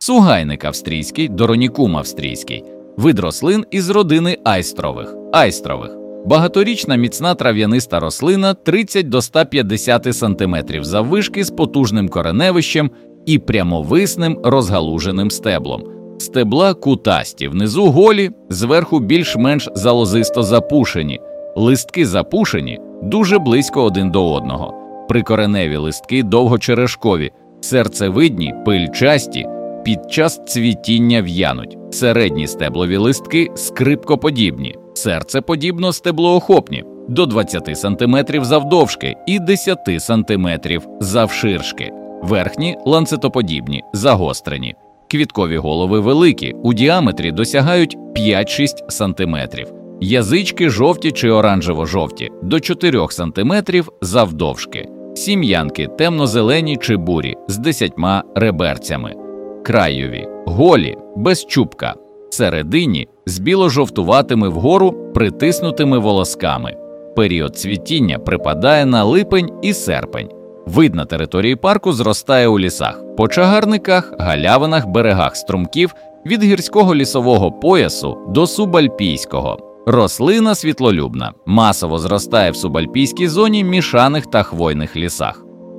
Сугайник австрійський, доронікум австрійський. Вид рослин із родини айстрових. Багаторічна міцна трав'яниста рослина 30 до 150 см заввишки з потужним кореневищем і прямовисним розгалуженим стеблом. Стебла кутасті, внизу голі, зверху більш-менш залозисто запушені. Листки запушені дуже близько один до одного. Прикореневі листки довгочерешкові, серцевидні, пильчасті, під час цвітіння в'януть. Середні стеблові листки скрипкоподібні, серцеподібно-стеблоохопні, до 20 см завдовжки і 10 см завширшки. Верхні ланцетоподібні, загострені. Квіткові голови великі, у діаметрі досягають 5-6 см. Язички жовті чи оранжево-жовті, до 4 см завдовжки. Сім'янки темно-зелені чи бурі, з 10 реберцями. Краєві, голі, без чубка. Середині з біло-жовтуватими вгору притиснутими волосками. Період цвітіння припадає на липень і серпень. Вид на території парку зростає у лісах, по чагарниках, галявинах, берегах струмків від гірського лісового поясу до субальпійського. Рослина світлолюбна, масово зростає в субальпійській зоні, мішаних та хвойних лісах.